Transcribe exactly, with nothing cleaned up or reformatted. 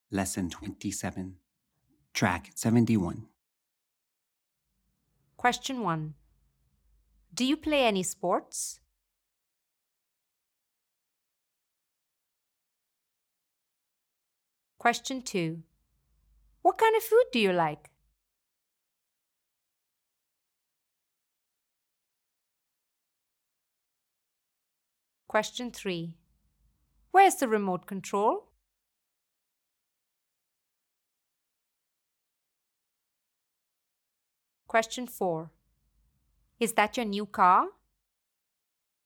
Lesson twenty-seven, Track seventy-one. Question one. Do you play any sports? Question two. What kind of food do you like? Question three. Where's the remote control? Question four. Is that your new car?